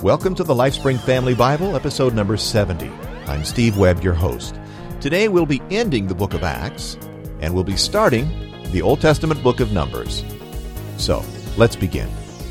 Welcome to the LifeSpring Family Bible, episode number 70. I'm Steve Webb, your host. Today we'll be ending the book of Acts, and we'll be starting the Old Testament book of Numbers. So, let's begin.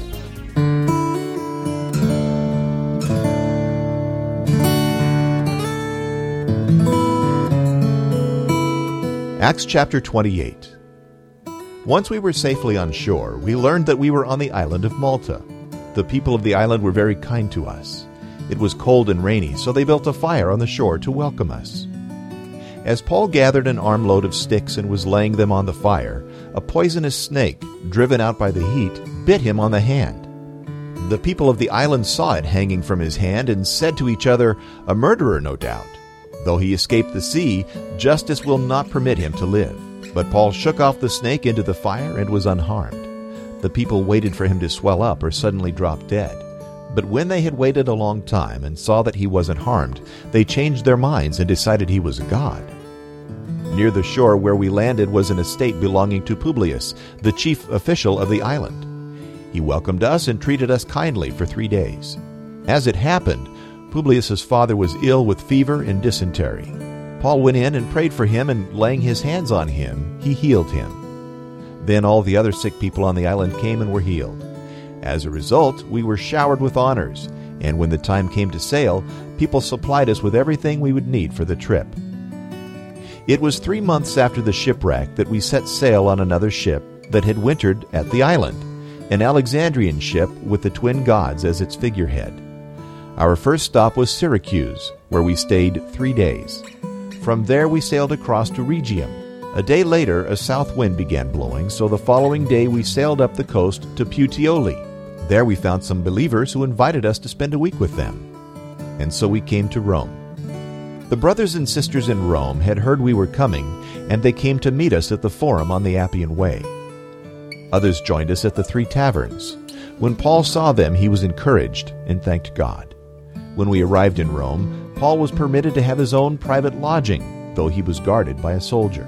Acts chapter 28. Once we were safely on shore, we learned that we were on the island of Malta. The people of the island were very kind to us. It was cold and rainy, so they built a fire on the shore to welcome us. As Paul gathered an armload of sticks and was laying them on the fire, a poisonous snake, driven out by the heat, bit him on the hand. The people of the island saw it hanging from his hand and said to each other, "A murderer, no doubt. Though he escaped the sea, justice will not permit him to live." But Paul shook off the snake into the fire and was unharmed. The people waited for him to swell up or suddenly drop dead. But when they had waited a long time and saw that he wasn't harmed, they changed their minds and decided he was a god. Near the shore where we landed was an estate belonging to Publius, the chief official of the island. He welcomed us and treated us kindly for 3 days. As it happened, Publius's father was ill with fever and dysentery. Paul went in and prayed for him, and laying his hands on him, he healed him. Then all the other sick people on the island came and were healed. As a result, we were showered with honors, and when the time came to sail, people supplied us with everything we would need for the trip. It was 3 months after the shipwreck that we set sail on another ship that had wintered at the island, an Alexandrian ship with the twin gods as its figurehead. Our first stop was Syracuse, where we stayed 3 days. From there we sailed across to Rhegium. A day later, a south wind began blowing, so the following day we sailed up the coast to Puteoli. There we found some believers who invited us to spend a week with them. And so we came to Rome. The brothers and sisters in Rome had heard we were coming, and they came to meet us at the Forum on the Appian Way. Others joined us at the 3 taverns. When Paul saw them, he was encouraged and thanked God. When we arrived in Rome, Paul was permitted to have his own private lodging, though he was guarded by a soldier.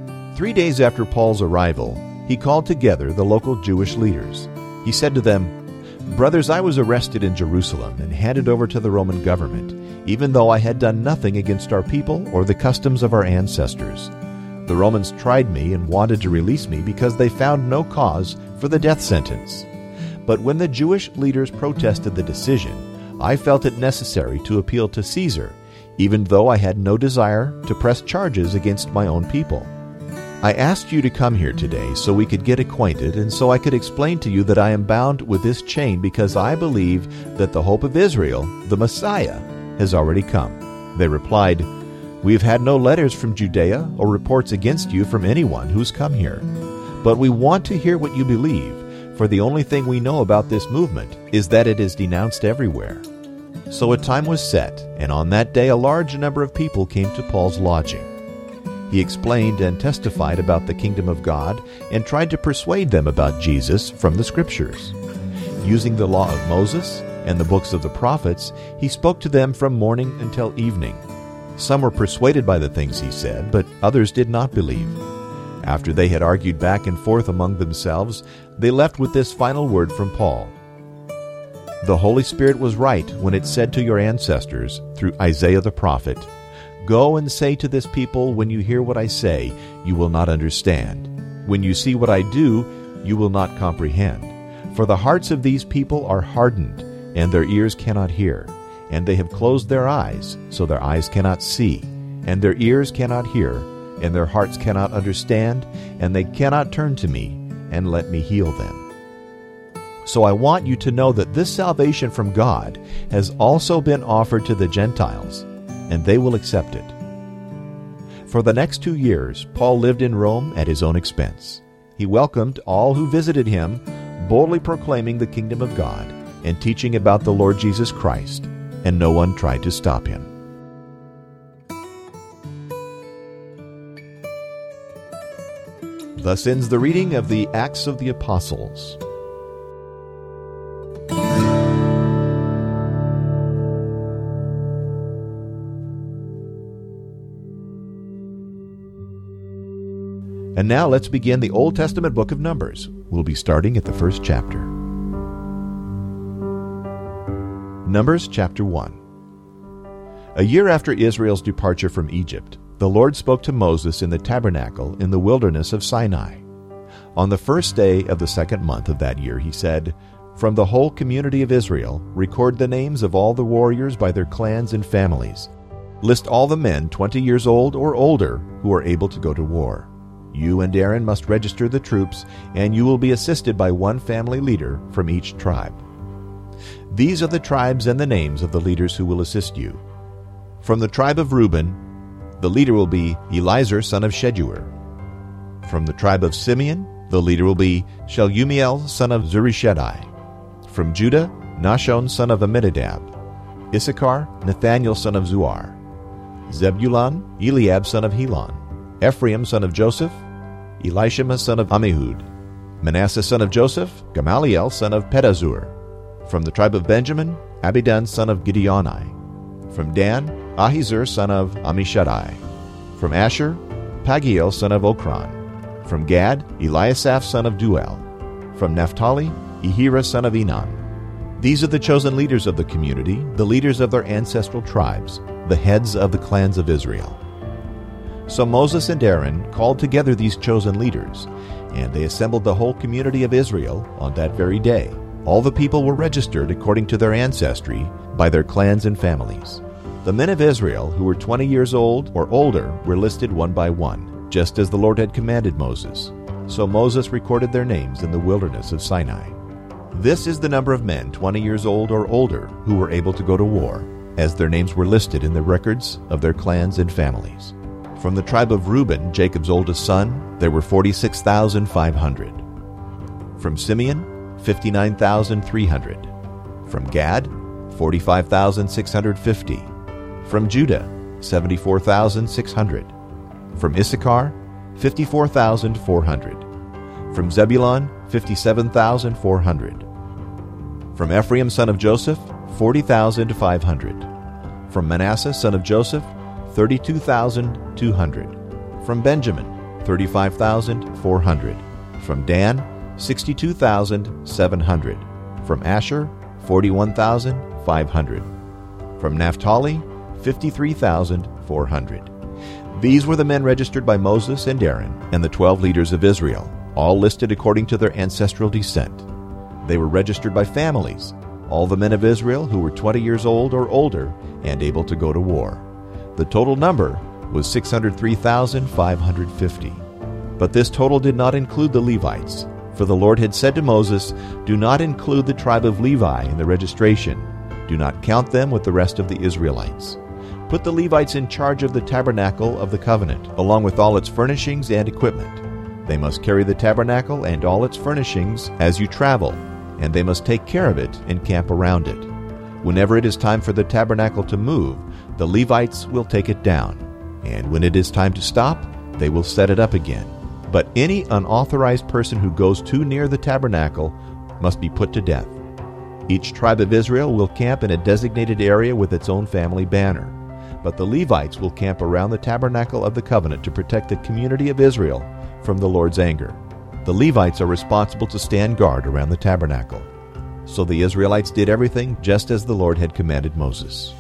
3 days after Paul's arrival, he called together the local Jewish leaders. He said to them, "Brothers, I was arrested in Jerusalem and handed over to the Roman government, even though I had done nothing against our people or the customs of our ancestors. The Romans tried me and wanted to release me because they found no cause for the death sentence. But when the Jewish leaders protested the decision, I felt it necessary to appeal to Caesar, even though I had no desire to press charges against my own people. I asked you to come here today so we could get acquainted and so I could explain to you that I am bound with this chain because I believe that the hope of Israel, the Messiah, has already come." They replied, "We have had no letters from Judea or reports against you from anyone who's come here. But we want to hear what you believe, for the only thing we know about this movement is that it is denounced everywhere." So a time was set, and on that day a large number of people came to Paul's lodging. He explained and testified about the kingdom of God and tried to persuade them about Jesus from the Scriptures. Using the law of Moses and the books of the prophets, he spoke to them from morning until evening. Some were persuaded by the things he said, but others did not believe. After they had argued back and forth among themselves, they left with this final word from Paul: "The Holy Spirit was right when it said to your ancestors through Isaiah the prophet, 'Go and say to this people, when you hear what I say, you will not understand. When you see what I do, you will not comprehend. For the hearts of these people are hardened, and their ears cannot hear. And they have closed their eyes, so their eyes cannot see. And their ears cannot hear, and their hearts cannot understand, and they cannot turn to me and let me heal them.' So I want you to know that this salvation from God has also been offered to the Gentiles, and they will accept it." For the next 2 years, Paul lived in Rome at his own expense. He welcomed all who visited him, boldly proclaiming the kingdom of God and teaching about the Lord Jesus Christ, and no one tried to stop him. Thus ends the reading of the Acts of the Apostles. And now let's begin the Old Testament book of Numbers. We'll be starting at the first chapter. Numbers chapter 1. A year after Israel's departure from Egypt, the Lord spoke to Moses in the tabernacle in the wilderness of Sinai. On the first day of the second month of that year, he said, "From the whole community of Israel, record the names of all the warriors by their clans and families. List all the men 20 years old or older who are able to go to war. You and Aaron must register the troops, and you will be assisted by one family leader from each tribe. These are the tribes and the names of the leaders who will assist you. From the tribe of Reuben, the leader will be Elizur son of Shedeur. From the tribe of Simeon, the leader will be Shelumiel son of Zurishaddai. From Judah, Nahshon son of Amminadab. Issachar, Nathaniel son of Zuar. Zebulun, Eliab son of Helon. Ephraim son of Joseph, Elishama son of Ammihud. Manasseh son of Joseph, Gamaliel son of Pedazur. From the tribe of Benjamin, Abidan son of Gideoni. From Dan, Ahizur son of Ammishaddai. From Asher, Pagiel son of Okran. From Gad, Eliasaph son of Duel. From Naphtali, Ehira son of Enan. These are the chosen leaders of the community, the leaders of their ancestral tribes, the heads of the clans of Israel. So Moses and Aaron called together these chosen leaders, and they assembled the whole community of Israel on that very day. All the people were registered according to their ancestry by their clans and families. The men of Israel who were 20 years old or older were listed one by one, just as the Lord had commanded Moses. So Moses recorded their names in the wilderness of Sinai. This is the number of men 20 years old or older who were able to go to war, as their names were listed in the records of their clans and families. From the tribe of Reuben, Jacob's oldest son, there were 46,500. From Simeon, 59,300. From Gad, 45,650. From Judah, 74,600. From Issachar, 54,400. From Zebulun, 57,400. From Ephraim son of Joseph, 40,500. From Manasseh son of Joseph, 32,200. From Benjamin, 35,400. From Dan, 62,700. From Asher, 41,500. From Naphtali, 53,400. These were the men registered by Moses and Aaron and the 12 leaders of Israel, all listed according to their ancestral descent. They were registered by families, all the men of Israel who were 20 years old or older and able to go to war. The total number was 603,550. But this total did not include the Levites, for the Lord had said to Moses, "Do not include the tribe of Levi in the registration. Do not count them with the rest of the Israelites. Put the Levites in charge of the tabernacle of the covenant, along with all its furnishings and equipment. They must carry the tabernacle and all its furnishings as you travel, and they must take care of it and camp around it. Whenever it is time for the tabernacle to move, the Levites will take it down, and when it is time to stop, they will set it up again. But any unauthorized person who goes too near the tabernacle must be put to death. Each tribe of Israel will camp in a designated area with its own family banner, but the Levites will camp around the tabernacle of the covenant to protect the community of Israel from the Lord's anger. The Levites are responsible to stand guard around the tabernacle." So the Israelites did everything just as the Lord had commanded Moses.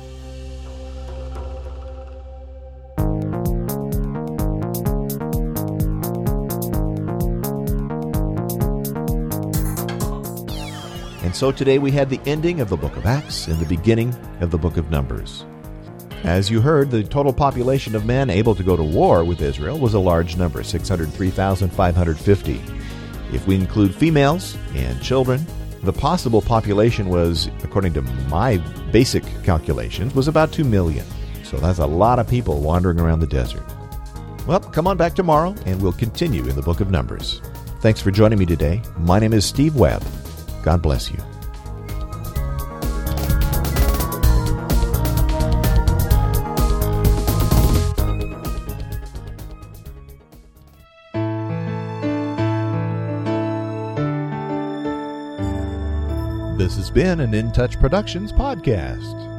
And so today we had the ending of the book of Acts and the beginning of the book of Numbers. As you heard, the total population of men able to go to war with Israel was a large number, 603,550. If we include females and children, the possible population was, according to my basic calculations, was about 2 million. So that's a lot of people wandering around the desert. Well, come on back tomorrow and we'll continue in the book of Numbers. Thanks for joining me today. My name is Steve Webb. God bless you. This has been an In Touch Productions podcast.